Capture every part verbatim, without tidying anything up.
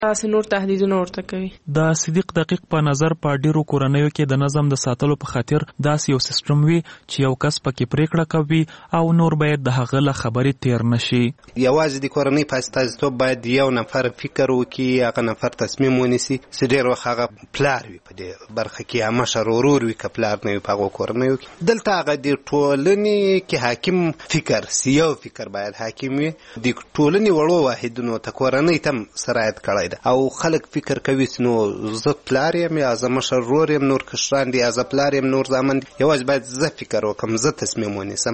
تاسو نور تهدیدونه ورته کوي. د صدیق دقیق په نظر په ډیرو کورنیو کې د نظم د ساتلو په خاطر داسې یو سیستم وي چې یو کس پکې پریکړه کوي او نور باید د هغه له خبرې تیر نشي. یوازې د کورنۍ په استازیتوب باید یو نفر فکر وکړي، هغه نفر تصمیم ونیسي چې ډېر وخت هغه پلار وي په دې برخه کې، یا مشر ورور وي که پلار نه وي په هغو کورنیو کې. دلته هغه د ټولنې کې حاکم فکر سیو فکر باید حاکم وي. د ټولنې وړو واحدونو ته کورنۍ ته هم سرایت کړی ده او خلک فکر کوي چې نو زه پلار یم یا زه مشر ورور یم، نور کشران دي، یا زه پلار یم نور زامن دي. یوازې باید زه فکر وکړم، زه تصمیم ونیسم.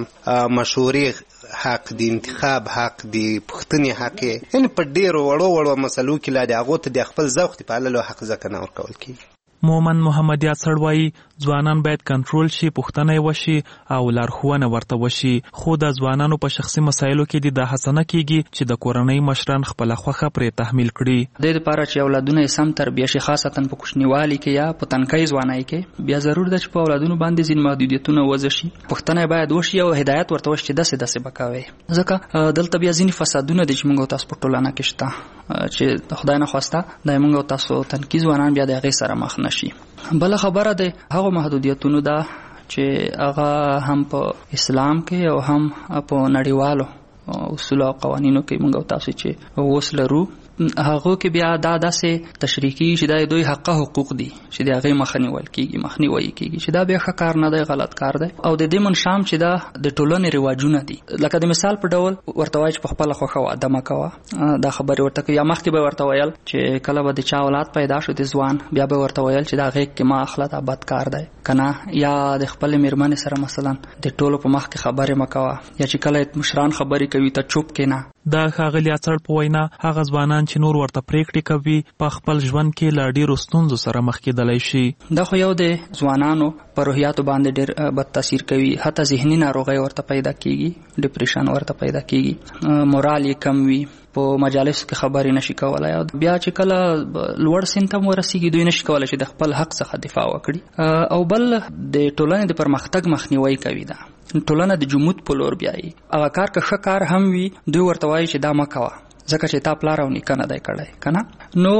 مشورې حق دی، انتخاب حق دی، پوښتنې حق یې، یعنې په ډېرو وړو وړو مسلو کې لا د هغو ته د خپل ذوق د پاللو حق ځکه نه ورکول کېږي. مومن محمد یاسر وایي ځوانان باید کنټرول شي، پوښتنه یې وشي او لارښوونه ورته وشي، خو د ځوانانو په شخصي مسایلو کې د هڅه نه کېږي چې د کورنۍ مشران خپله خوښه پرې تحمیل کړي. د دې لپاره چې اولادونه یې سم تربیه شي، خاصتا په کوچنیوالي کې یا په تنکۍ ځوانۍ کې، بیا ضرور ده چې په اولادونو باندې ځینې محدودیتونه وضع شي، پوښتنه باید وشي او هدایت ورته وشي چې داسې داسې به کوئ. ځکه دلته بیا ځینې فسادونه دي چې موږ او تاسو په ټولنه کې شته چې خدای نه خواسته د موږ او تاسو تنکي ځوانان بیا د هغې سره مخ نه شي. بله خبره د هغو محدودیتونو ده چې هغه هم په اسلام کې او هم په نړیوالو اصول او قوانینو کې موږ او تاسو چې اوس لرو، هغو کې بیا دا داسې تشریح کېږي چې دا دوی حقه حقوق دي چې د هغې مخه نیول کېږي، مخنیوی کېږي، چې دا بیا ښه کار نه دی، غلط کار دی. او د دې منشام چې دا د ټولنې رواجونه دي، لکه د مثال په ډول ورته وایي چې په خپله خوښه واده مه کوه، دا خبرې ورته کوي. یا مخکې به ورته ویل چې کله به د چا اولاد پیدا شو د ځوان، بیا به ورته ویل چې دا غېږ کې مه اخله، دا بد کار دی که نه. یا د خپلې مېرمنې سره مثلا د ټولو په مخ کې خبرې مه کوه، یا چې کله مشران خبرې کوي ته چوپ کښېنه. د ښاغلي اڅړ په وینا هغه ځوانان چې نور ورته پریکړې کوي په خپل ژوند کې له ډېرو ستونزو سره مخ کېدلی شي. دا خو یو د ځوانانو په روحیاتو باندې ډېر بد تاثیر کوي، حتی ذهني ناروغۍ ورته پیدا کېږي، ډپریشن ورته پیدا کېږي، مورال یې کم وي، په مجالسو کې خبرې نشي کولی. او بیا چې کله لوړ سن ته ورسېږي دوی نشي کولی چې د خپل حق څخه دفاع وکړي. او بل د ټولنې د پرمختګ مخنیوی کوي. دا ټولنه د جمود په لور بیایي. هغه کار که ښه کار هم وي دوی ورته وایي چې دا مه کوه ځکه چې تا پلار او نیکه نه دی کړی که نه. نو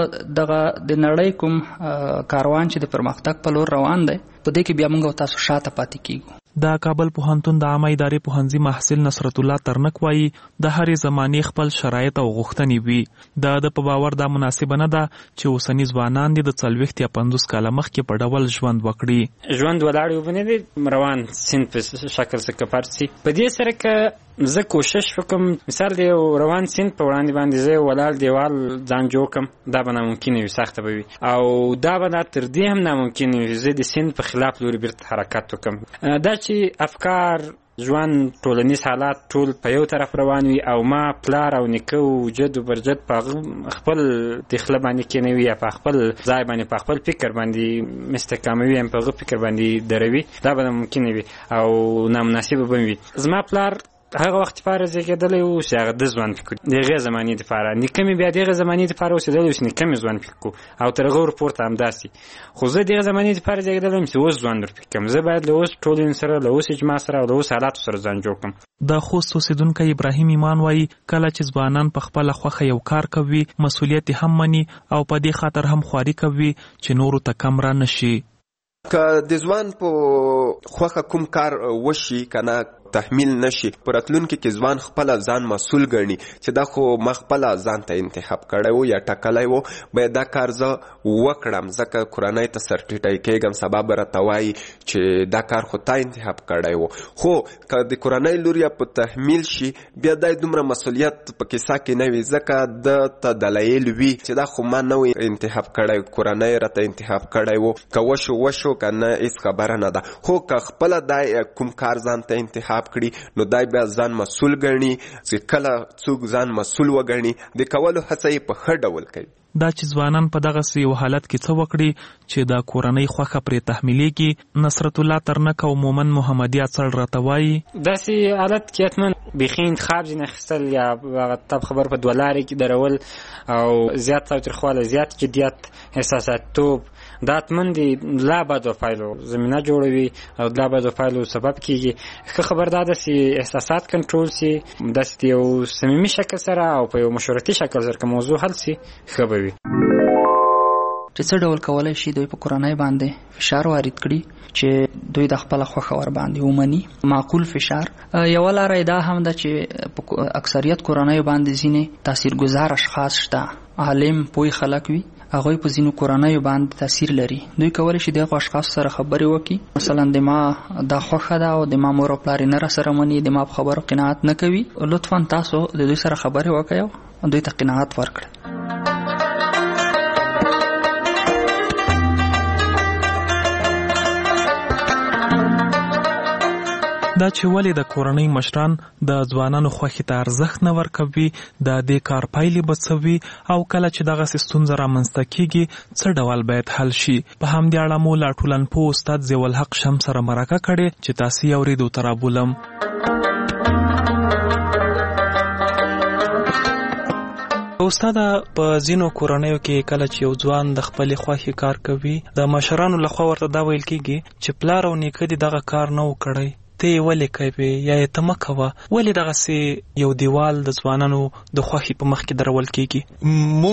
دغه د نړۍ کوم کاروان چې د پرمختګ په لور روان دی، په دې کې بیا موږ او تاسو شاته پاتې کیږو. د کابل پوهنتون د عامه ادارې پوهنځي محصل نصرت الله ترنک وایي د هرې زمانې خپل شرایط او غوښتنې وي. د ده په باور دا مناسبه نه ده چې اوسني ځوانان دي د څلوېښت یا پنځوس کاله مخکې په ډول ژوند وکړي. ژوند ولاړ وبنه دي روان سیند په شکل څخه پارسي. په دې سره که زه کوشش وکم مثال دی روان سیند په وړاندې باندې زه ولاړ دیوال ځان جوړ کم، دا به ناممکنه وي، سخته به وي. او دا به دا تر دې هم ناممکنه وي زه د سیند په خلاف لوري بیرته حرکت وکم. دا چې افکار ژوند ټولنیز حالات ټول په یو طرف روان وي او ما پلار او نیکه او جد او برجد په خپل دخله باندې کېنوي یا په خپل ځای باندې په خپل فکر باندې مستحکموي هم په هغه فکر باندې دروي، دا به ناممکنه وي او نامناسبه به وي. زما پلار هغه وخت لپاره زیږېدلی و چې هغه د ژوند فکر د هغې زمانې دپاره، نیکه مې بیا د هغې زمانې دپاره اوسېدلی و چې نیکه مې ژوند فکر کړو او تر هغه ورپورته همداسې. خو زه د هغې زمانې دپاره زیږېدلی یم چې اوس ژوند ورفکر کړم. زه باید له اوس ټولنې سره، له اوس اجماع سره او له اوس حالاتو سره ځان جوړ کړم. د خوست اوسېدونکی ابراهیم ایمان وایي کله چې ځوانان په خپله خوښه یو کار کوي مسؤلیت یې هم مني او په دې خاطر هم خواري کوي چې نورو ته کم را نشي. که د ځوان په خوښه کوم کار وشي که نه تحمیل نشي، په راتلونکي کې ځوان خپله ځان مسؤل ګڼي چې دا خو ما خپله ځان ته انتخاب کړی و یا ټاکلی و، باید دا کار زه وکړم ځکه کورنۍ ته سرټیټی کېږم، سبا به راته وایي چې دا کار خو تا انتخاب کړی و. خو که د کورنۍ لور یا په تحمیل شي بیا دا دومره مسؤلیت په کیسه کې نه وي ځکه د ته دلایل وي چې دا خو ما نه و انتخاب کړی، کورنۍ راته انتخاب کړی و، که وشو وشو که نه هېڅ خبره نه ده. خو که خپله دا کوم کار ځان ته انتخاب کړي نو دای بیا ځان مسؤل ګڼي چې کله څوک ځان مسؤل وګڼي د کولو هڅه یې په ښه ډول کوي. دا چې ځوانان په دغه یو حالت کې څه وکړي چې د کورنۍ خوښه پرې تحمیلېږي. نصرت الله ترنک او مومن محمدي اڅړ راته وایي داسې حالت کې حتما بیخي انتخاب ځینې اخیستل یا هغه تب خبر په دوه لارې کې درول او زیات تاوتریخوالی زیات جدیت احساسات توب دا حتمن دي لا بدو پایلو زمینه جوړوي او لا بدو پایلو سبب کیږي. ښه خبر دا ده چې احساسات کنټرول سي داسې یو صمیمي شکل سره او په یو مشورتي شکل سره که موضوع حل سي ښه به وي. چې څه ډول کولی شي دوی په کورنۍ باندې فشار وارد کړي چې دوی د خپله خوښه ور باندې ومني معقول فشار. یوه لاره دا هم ده چې په اکثریت کورنیو باندې ځینې تاثیرګذار اشخاص شته عالم پوه خلک وي هغوی په ځینو کورنیو باندې تاثیر لري. دوی کولی شي دغو اشخاصو سره خبرې وکړي مثلا د ما دا خوښه ده او د ما مور او پلار یې نه راسره مني د ما په خبرو قناعت نه کوي لطفا تاسو د دوی سره خبرې وکړئ او دوی ته قناعت ورکړئ. دا چې ولې د کورنۍ مشران د ځوانانو خوښې ته ارزښت نه ورکوي د دې کار پایلې به څه وي او کله چې دغسې ستونزه رامنځته کیږي څه ډول باید حل شي. په همدې اړه مو له ټولنپوه استاد ضیاءالحق شمس سره مرکه کړې چې تاسې یې اورېدو ته رابولم. استاده په ځینو کورنیو کې کله چې یو ځوان د خپلې خوښې کار کوي د مشرانو لخوا ورته دا ویل کیږي چې پلار او نیکه دې دغه کار نه و کړی ته یې ولې کوې یا یې ته مه کوه. ولې دغسې یو دیوال د ځوانانو د خوښې په مخ کې درول کیږي؟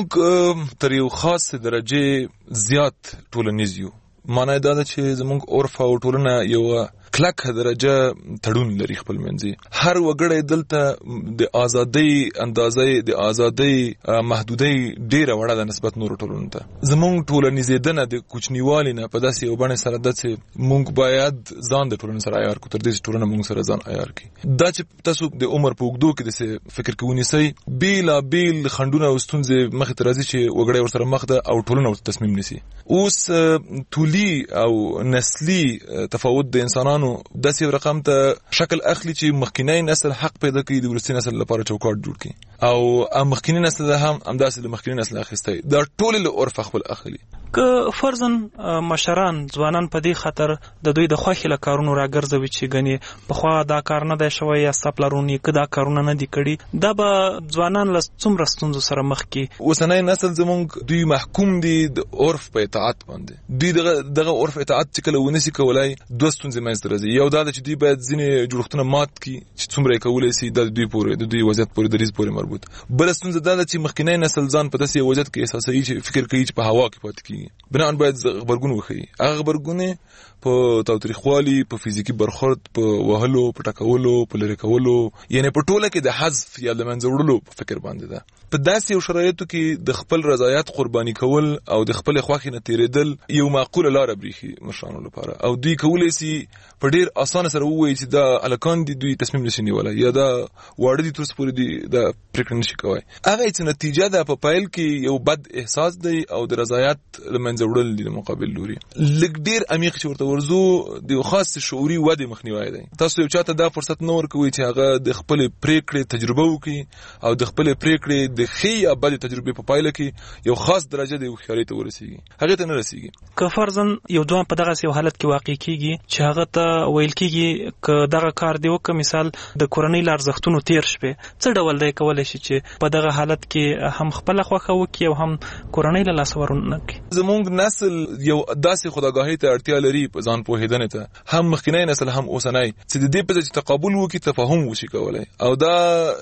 موږ تر یو خاص درجې زیات ټولنیز یو. معنی دا ده چې زموږ عرف او ټولنه یو کلکه درجه تړون لري خپل منځي. هر وګړی دلته د ازادۍ اندازې د ازادۍ محدودۍ ډیره وړه ده نسبت نورو ټولنو ته. زموږ ټولنیزېدنه د کوچنیوالي نه په داسې یو بڼې سره ده چې موږ باید ځان د ټولنې سره عیار کړو تر دې چې ټولنه موږ سره ځان عیار کړي. دا چې تاسو د عمر په اوږدو کې داسې فکر کې ونیسئ بېلابېل خنډونه او ستونزې مخې ته راځي چې وګړی ورسره مخ ده او ټولنه ورته تصمیم نیسي. اوس طولي او نسلي تفاوت د انسانانو داسې یو رقم ته شکل اخلي چې مخکینی نسل حق پیدا کوي د وروستي نسل لپاره چوکاټ جوړ کړي او مخکینی نسل هم همداسې د مخکینی نسل اخیستی دا ټول له عرف خپل اخلي. که فرضاً مشران ځوانان په دې خاطر د دوی د خوښې له کارونو راګرځوي چې ګنې پخوا دا کار نه دی شوی یا ستا پلرونو نیکه دا کارونه نه دي کړي دا به ځوانان له څومره ستونزو سره مخ کړي. اوسنی نسل زموږ دوی محکوم دي د عرف په اطاعت باندې. دوی دغه دغه عرف اطاعت چې کله ونسي کولای دوه ستونزې منځته راځي. یو دا ده چې دوی باید ځینې جوړښتونه مات کړي چې څومره یې کولی سي دا د دوی پورې د دوی وضعیت پورې دریځ پورې مربوط. بله ستونزه دا ده چې مخکینی نسل ځان په داسې یو وضعیت کې احساسوي چې فکر کوي چې په هوا کې پاتې کېږي. بناً باید غبرګون وښیي. هغه غبرګون په تاوتریخوالي په فزیکي برخورد په وهلو په ټکولو په لرې کولو یعنی په ټوله کې د حذف یا د منځه وړلو په فکر باندې ده. په داسې یو شرایطو کې د خپل رضایت قرباني کول او د خپل خوښې نه تېرېدل یو معقوله لاره بریښي مشرانو لپاره او دوی کولی سي په ډېر اسانه سره ووایي چې دا هلکان دي دوی تصمیم نشي نیولی یا دا واړه دي تر اوسه پورې دي دا پرېکړه نشي کوی. هغه څه نتیجه ده په پیل کې یو بد احساس دی او د رضایت له منځه وړل دي د مقابل لوري. لږ ډېر عمیق چې ورته ورځو د یو خاص شعوري ودې مخنیوی دی. تاسو یو چاته دا فرصت نه ورکوئ چې هغه د خپلې پرېکړې تجربه وکړي او د خپلې پرېکړې د ښې یا بدې تجربې په پایله کې یو خاص درجه د هوښیارۍ ته ورسېږي. هغې ته نه رسېږي. که فرضاً یو ځوان په دغسې یو حالت کې واقع کېږي چې هغه ته ویل کېږي که دغه کار دې وکړه مثال د کورنۍ له ارزښتونو تېر شوې څه ډول دی کولی شي چې په دغه حالت کې هم خپله خوښه وکړي او هم کورنۍ له لاسه ورونه کړي. زموږ نسل یو داسې خودآګاهۍ ته اړتیا لري په ځان پوهېدنې ته هم مخکینی نسل هم اوسنی چې د دې په ځای چې تقابل وکړي تفاهم وشي کولی او دا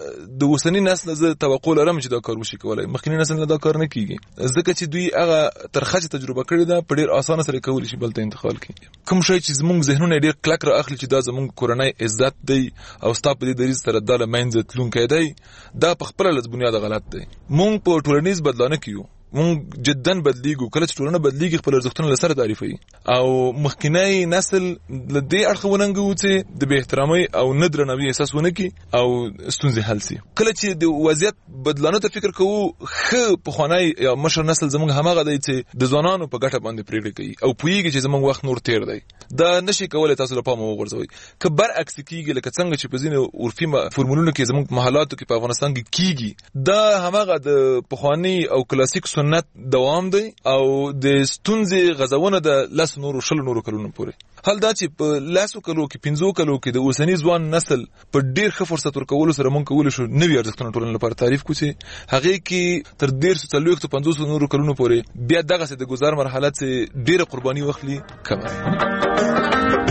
د اوسني نسل زه توقع لرم چې دا کار وشي کولی. مخکینی نسل نه دا کار نه کېږي ځکه چې دوی هغه ترخه تجربه کړې ده په ډېر اسانه سره کولی شي بل ته انتقال کړي. کوم شی چې زموږ ذهنونه ډېر کلک را اخلي چې دا زموږ کورنی عزت دی او ستا په دې دریځ سره دا له منځه تلونکی دی دا په خپله له بنیاده غلط دی. موږ په ټولنیز بدلانه کې یو مونږ جدا بدلیږو. کله چې ټولنه بدلیږي خپل ارزښتونه له سره تعریفوي او مخکینی نسل له دې اړخه وننګو چې د بې احترامۍ او نه درناوي احساس ونه کړي او ستونزې حل سي. کله چې د وضعیت بدلانو ته فکر کوو ښه پخوانی یا مشر نسل زموږ هماغه دی چې د ځوانانو په ګټه باندې پرېکړې کوي او پوهېږي چې زموږ وخت نور تېر دی. دا نشي کولی تاسو له پامه وغورځوئ. که برعکس کېږي لکه څنګه چې په ځینو عرفي فورمولونو کې زموږ په محلاتو کې په افغانستان کې کېږي دا هماغه د پخواني او کلاسیک سنت دوام دی او د ستونزې غزونه د لس نورو شل نورو کلونو پورې. حال دا چې په لاسو کلو کې پنځو کلو کې د اوسنی ځوان نسل په ډیر ښه فرصت ورکولو سره مونږ کولای شو نوي ارزښتونه ټولنې لپاره تعریف کړو چې هغه کې تر ډیر څلوېښت پنځوس نورو کلونو پورې بیا دغه څه د گذار مرحله څخه ډیره قرباني واخلي کمه.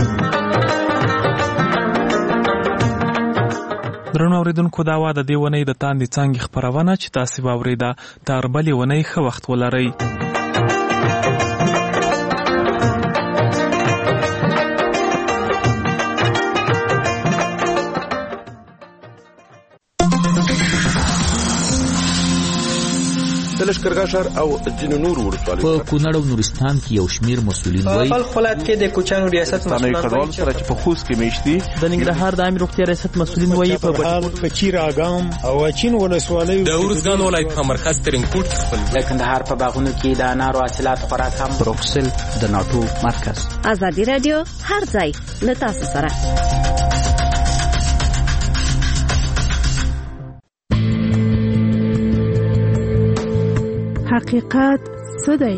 درنو اوریدونکو دا وا د دې ونې د تاندې څانګې خپرونه چې تاسو واوریده تر بلې ونې ښه وخت ولرئ. د لښکرګاه ښار او ځینو نورو ولسوالیو په کونړ او نورستان کې یو شمیر مسؤلین وایي په خپل ولایت کې د کوچانو ریاست مسؤلین وایي چې په خوست کې میشتي د ننګرهار د عامه روغتیا ریاست مسؤلین وایي په بهار په چیراګام او اچین ولسوالیو د ورزګان ولایت په مرکز ترینکوټ خپل د کندهار په باغونو کې د انارو حاصلات خوراک هم بروکسل د ناتو مرکز. ازادي رادیو هر ځای له تاسو سره. حقیقت څه دی؟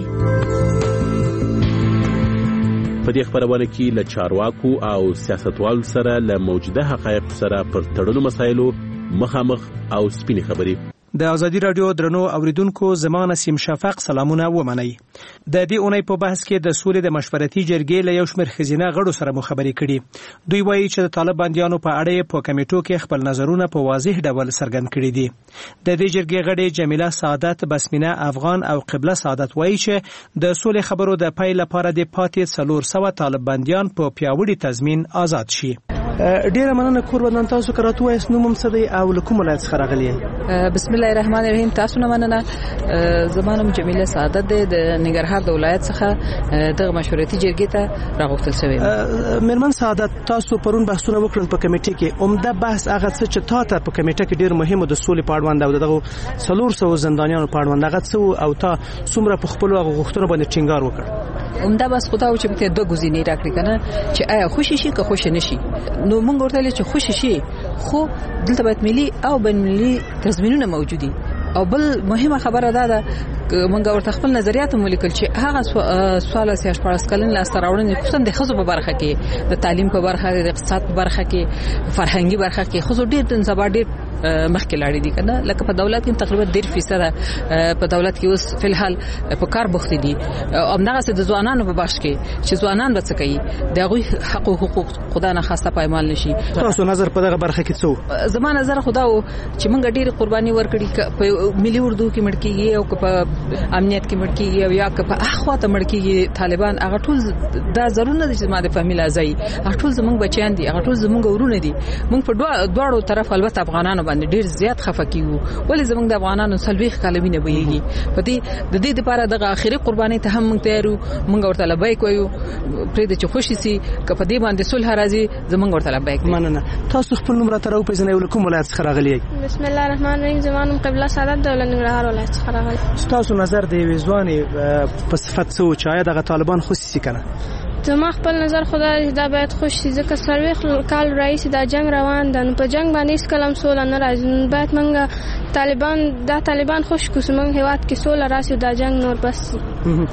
په دې خبرونه کې له چارواکو او سیاستوالو سره له موجوده حقایق سره پر تړلو مسایلو مخامخ او سپینې خبرې. د ازادي رادیو درنو اوریدونکو زما نسیم شفق سلامونه ومنئ. د دې اونۍ په بحث کې د سولې د مشورتي جرګې له یو شمېر ښځینه غړو سره مو خبرې کړي. دوی وایي چې د طالب بندیانو په اړه په کمیټو کې خپل نظرونه په واضح ډول څرګند کړي دي. د دې جرګې غړي جمیله سعادت، بسمینه افغان او قبله سعادت وایي چې د سولې خبرو د پای لپاره د پاتې څلور سوه طالب بندیان په پیاوړي تضمین آزاد شي. ډیره مننه کوربندان تاسو کراتو وایس نوم هم څه دی او له کوم ولایت څخه راغلی یې؟ بسم الله الرحمن الرحیم. تاسو نه مننه. زما نوم جمیله سعادت دی د ننګرهار د ولایت څخه دغه مشورتي جرګې ته راغوښتل شوی. میرمن سعادت، تاسو پرون بحثونه وکړل په کمیټې کې. عمده بحث هغه څه چې تاسو په کمیټه کې ډیر مهم د سولې په اړوند او دغه څلور سوه زندانیانو په اړوند هغه څه او تا څومره په خپل غوښتنو باندې ټینګار وکړ؟ عمده بس خدا او چې په دوه ګزینې راکړي کنه چې آیا خوشی شي که خوش نشي. نو موږ ورته چې خوشی شي خو دلته باید ملي او بین ملي تضمینونه موجودي. او بل مهمه خبره ده ده موږ ورته خپل نظریات مولیکل چې هغه سوال سیاست پرست کلن لا ستراوړنې خصوصا د خزو په برخه کې د تعلیم په برخه د اقتصاد په برخه کې فرهنګي برخه کې خصوصا ډېر د انضباط ډېر مخکې لاړې دي کنه. لکه په دولت کې تقریبا ډېر فیصد په دولت کې اوس په الحال په کار بوخت دي. او همدغه د ځوانانو په باش کې چې ځوانان به څه کوي د هغوی حق او حقوق خدا نه خواسته پایمال نشي. تاسو نظر په دغه برخه کې څه؟ زما نظر خدا و چې موږ ډېر قرباني ورکړي په ملي اردو کې مړ کېږي او په امنیت کې مړ کېږي او یا په اخوا ته مړ کېږي طالبان. هغه ټول دا ضرور نه دي چې ما د فامیل ازای هغه ټول زموږ بچیان دي، هغه ټول زموږ ورونه دي. موږ په دواړو طرف البته افغانانو باندې ډیر زیات خفه کیو ولې زموږ د افغانانو سلويخ کالوینه بهيږي. په دې د دې لپاره دغه اخیری قرباني ته هم موږ تیارو. موږ ورته لبیک وایو پرې د چخوشي سي که په دې باندې صلح راځي زموږ ورته لبیک. مننه. تاسو خپل نوم راته راو پېژنئ ولکم ولایت څخه راغلی. بسم الله الرحمن الرحیم. زمانم قبله سعادت د ننګرهار ولایت څخه راغلی. تاسو نظر دی وزوانې په صفت څه چې آیا دغه طالبان خصوصي کنه؟ زما خپل نظر خدای دا باید خوش شي ځکه څلوېښت کال رئیس دا جنگ روان ده. نو په جنگ باندې هیڅ کلم سوله نه راځي. نو باید موږ طالبان دا طالبان خوش کړو چې موږ هېواد کې سوله راشي دا جنگ نور بس شي.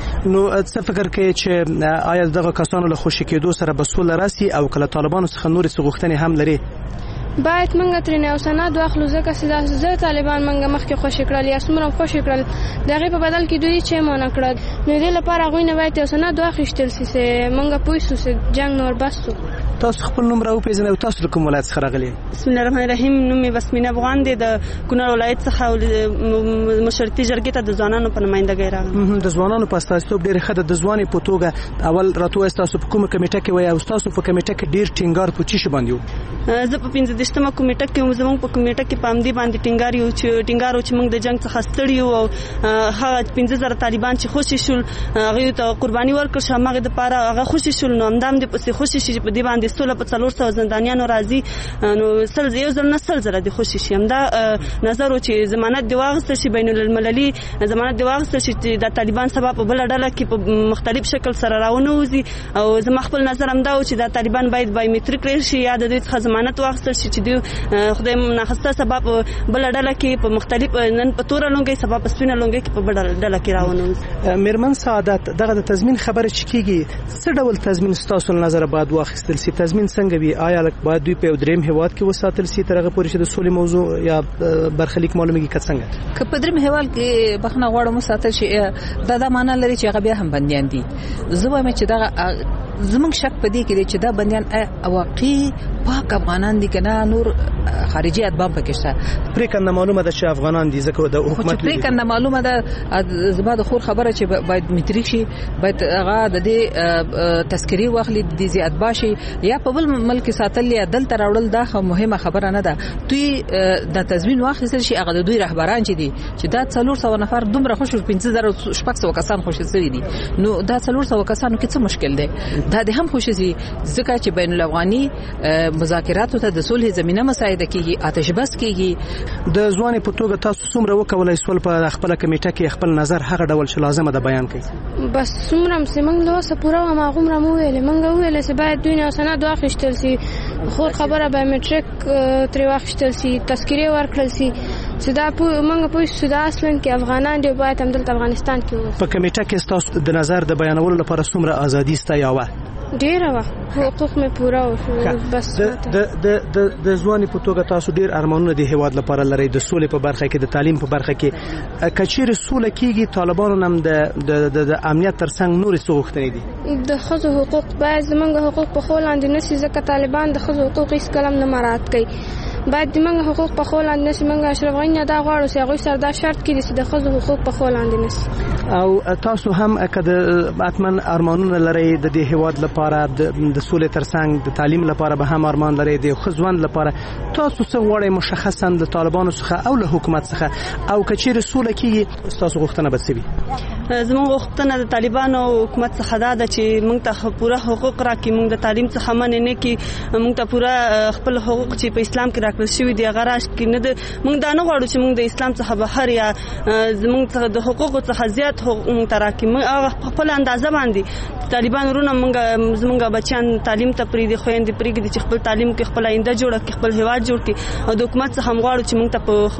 نو څه فکر کوي چې آیا دغه کسانو له خوشي کېدو سره به سوله راشي او کله طالبانو څخه نورې څه غوښتنې هم لري؟ باید موږ ترې یو سند واخلو ځکه چې دا زه طالبان موږ مخکې خوشي کړل یا څومره خوشي کړل د هغې په بدل کې دوی چې مونه کړل. نو دې لپاره هغوی نه باید یو سند واخیستل سي چې موږ پوه سو چې جنګ نور بس سو. تاسو خپل نوم راوپېژنئ او تاسو له کوم ولایت څخه راغلي؟ بسم الله الرحمن الرحیم. نوم مې بسمینه افغان دی د کونړ ولایت څخه او مشورتي جرګې ته د ځوانانو په نمایندګۍ راغلم. د ځوانانو په استازیتوب ډېرې ښه ده. د ځوانې په توګه اول راته ووایاست تاسو په کومه کمیټه کې وایي او ستاسو په کمیټه کې ډېر ټینګار په څه شي باندې و؟ زه په پنځه دېرشمه کمیټه کې وم. زموږ په کمیټه کې په همدې باندې ټینګار یو چې ټینګار و چې موږ د جنګ څخه ستړي یو او هغه پنځه زره طالبان چې خوشي شول هغوی ته قرباني ورکړل شوه هماغې دپاره هغه خوشي شول. نو همدا هم دې پسې خوشي شي چې په دې باندې باندې سوله په څلور سوه زندانیانو راځي نو سل یو ځل نه سل زره د خوشي شي همدا نظر چې ضمانت دی واغستل شي بین المللي ضمانت دی واغستل شي چې د طالبان سبا په بل ډله کې په مختلف شکل سره راونوزي او زما خپل نظر هم دا و چې د طالبان باید بایومټریک کړي شي یا د دوی څخه ضمانت واغستل شي چې دوی خدای ناخسته سبا په بل ډله کې په مختلف نن په تور لونګي سبا په سپینه لونګي کې په بل ډله کې راونوزي. میرمن سعادت دغه د تضمین خبره چې کیږي څه ډول تضمین ستاسو نظر باید واخیستل شي؟ تضمین څنګه وي؟ آیا لکه باید دوی په دریم هیواد کې وساتل شي ترغه پورې چې د سولې موضوع یا برخلیک معلومیږي که څنګه؟ که په دریم هیواد کې بخنه غواړم وساتل شي دا د معنا لري چې هغه بیا هم بنديان دي. زه وایم چې دا زمونږ شک پدې کې دی چې دا بنديان واقعي پاک افغانان دي کنه نور خارجي ادبام پکې شته. پریکنده معلومه ده چې افغانان دي ځکه د حکومت پریکنده معلومه ده زما د خور خبره چې باید متریک شي باید هغه د دې تذکری واخلي د دې ادبا شي یا په بل ملک ساتل یا دلته راوړل دا مهمه خبره نه ده. دوی د تضمین واخیستل شي هغه د دوی رهبران چې دي چې دا څلور سوه نفر دومره خوشو پنځه زره شپږ سوه کسان خوشي سوي دي نو دا څلور سوه کسانو کې څه مشکل دی؟ دا د هم خوشي سي ځکه چې بین الافغاني مذاکراتو ته د صلح زمينه مساعده کیږي آتش بس کیږي. د ځواني په توګه تاسو څومره وکولای سول په خپل کمیټه کې خپل نظر هغه ډول چې لازمه ده بیان کړئ؟ بس څومره سیمنګ له وسه پوره ما غومره مو ویل منګه ویل چې باید دوی نه سند واخیستل شي خور خبره بایومټریک تر واخیستل شي تذکری ورکړل شي چې دا منګه پوه شو دا اصلا کې افغانان دی باید هم دلته افغانستان کې وو. په کمیټه کې تاسو د نظر د بیانولو لپاره څومره ازادي ستا یا و؟ ډیره وا حقوق مې پوره وشو. بس د د د د ځواني په توګه تاسو ډیر ارمانونه د هیواد لپاره لري د سولې په برخه کې د تعلیم په برخه کې کچیر سوله کېږي طالبانو نم د د امنیت ترڅنګ نور څه غوښتنې دي؟ د ښځو حقوق باید زمونږ حقوق په خول لاندې نشي ځکه طالبان د ښځو حقوق هیڅ کلم نه مراعات کوي. باید د منګه حقوق په خول لاندې نشي منګه اشرف غنی دا غواړو چې هغه سره دا شرط کړي چې د ښځو حقوق په خول لاندې نشي. او تاسو هم کده اتمن ارمانونه لري د دې هیواد لپاره د سولې ترڅنګ د تعلیم لپاره به هم ارمان لري د خزوند لپاره تاسو څه غواړئ مشخصا د طالبانو څخه او له حکومت څخه او کچیر سولې کیږي تاسو غوښتنه به څه وي؟ زموږ غوښتنه د طالبانو او حکومت څخه دا ده چې موږ ته پوره حقوق راکړي موږ د تعلیم څخه منې نه کړي موږ ته پوره خپل حقوق چې په اسلام کې راکړل شوي دي هغه راشي نه ده. موږ دا نه غواړو چې موږ د اسلام څخه بهر یا زموږ څخه د حقوقو څخه زیات حقوق موږ ته راکړي. موږ هغه خپل اندازه باندې طالبان ورونه موږ زموږ بچیان تعلیم ته پریږدي خويندې پریږدي چې خپل تعلیم کې خپل آینده جوړ کړي خپل هیواد جوړ کړي او د حکومت څخه هم غواړو چې موږ ته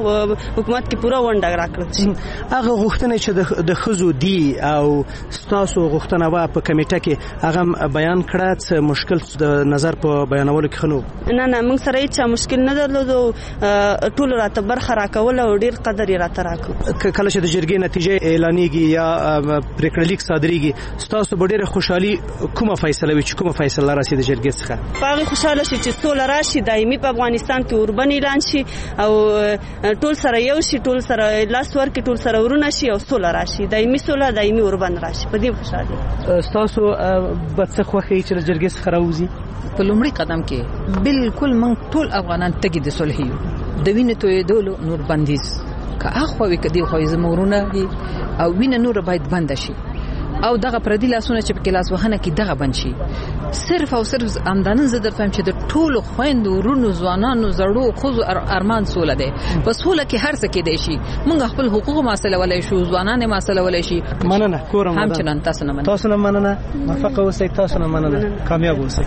په حکومت کې پوره ونډه راکړل شي. هغه غوښتنه چې د خزو دی او ستاسو غوښتنه وا په کمیټه کې هغه بیان کړه چې مشکل د نظر په بیانولو کې خنو نه نه موږ سره هیڅ مشکل نه درلود ټول راته برخه راکول او ډیر قدر یې راته راکو. کله چې د جرګې نتیجه اعلانېږي یا پریکړه لیک صادریږي ستاسو به ډیره خوشحالي کومه فیصله وي چې کومه فیصله راشي د جرګې څخه؟ هغه خوشاله شي چې سوله راشي دایمي په افغانستان کې اوربن اعلان شي او ټول سره یو شي ټول سره لاس ورکړي ټول سره ورونه شي او سوله راشي دایمي سوله دایمي اوربن راشي. په دې خوشاله تاسو به څه خوښي چې د جرګې څخه راوځي؟ په لومړي قدم کې بالکل موږ ټول افغانان تګي د صلح یو د وینې تویېدلو نور بندیز که هغه وي کدي خو زمورونه دي او وینې نور باید بند شي او دغه پردي لاسونه چې په کلاس وهنه کې دغه بند شي. صرف او صرف امدانن زه درته چې د ټولو خويندو ورونو ځوانانو زړو خوځو ارمان سوله ده. په سوله کې هر څه کې دی شي موږ خپل حقوق مسله ولای شو ځوانان مسله ولای شي. مننه کورم هم چنان تاسو نه مننه تاسو نه مننه موفق اوسئ تاسو نه مننه کامیاب اوسئ.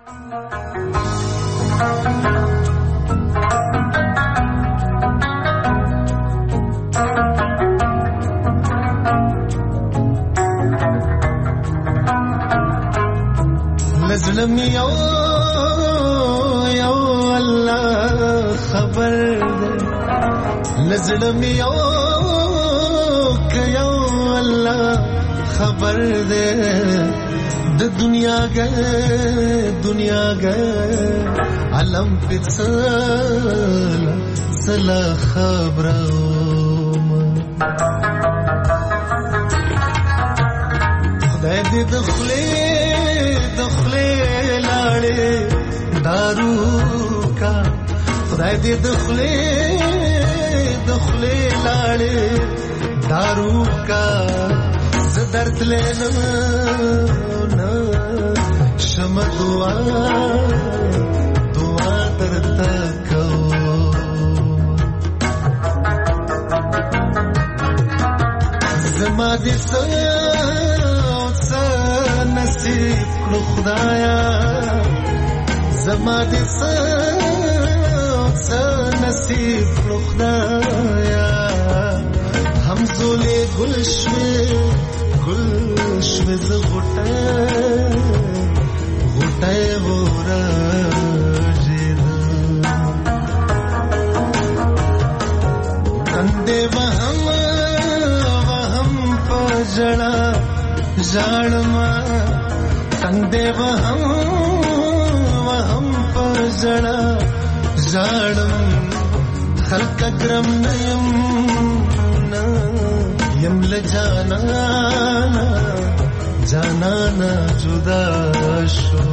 لزلم یو یو الله خبر ده لزلم یو که یو الله خبر ده د دنیا گئے دنیا گئے علم پسل سلا خبرم خدای دې دخلې دخلې لاړې دارو کا خدای دې دخلې دخلې لاړې دارو کا زدرت لینو شم دعا دعا درته کوم زما دې څه څه نصیب کړو خدایا زما دې څه څه نصیب کړو خدایا همزولې ګل شوې ګل شوې زه غوټه غوټه ورژېده تندې وهم وهم په ژړا ژاړما تندې وهم وهم په ژړا ژاړم خلک ګرم نه یم نه یم له جانانا جانانا جدا شو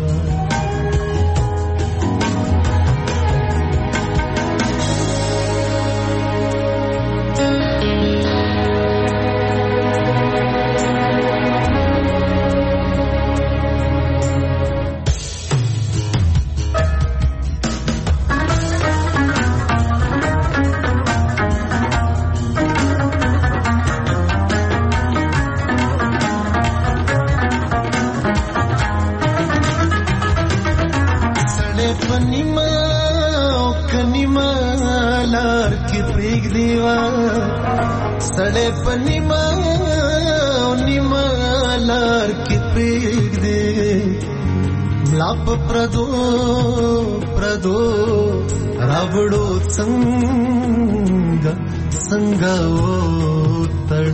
सड़े पनिमा निमा लार की पीक दे लाप प्रदो प्रदो रावड़ो संग संग वो तड़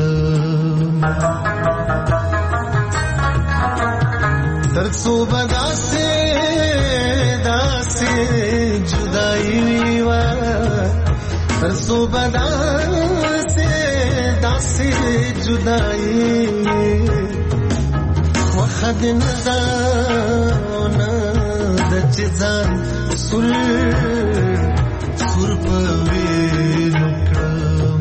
तरसो बदा से दासे जुदाई वा तरसो बदा दासी जुदाई वखद नदाना दचजान सुल सुर पवे नुक्रम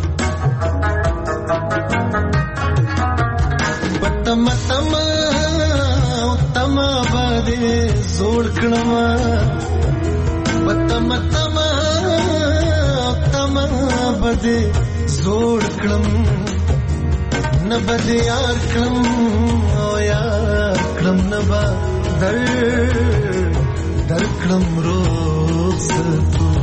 बतम तम तम बदे जोड़ कणमा बतम तम तम बदे जोड़ कलम न बदे यार कलम ओ यार कलम न बा दर दर कलम रोज तू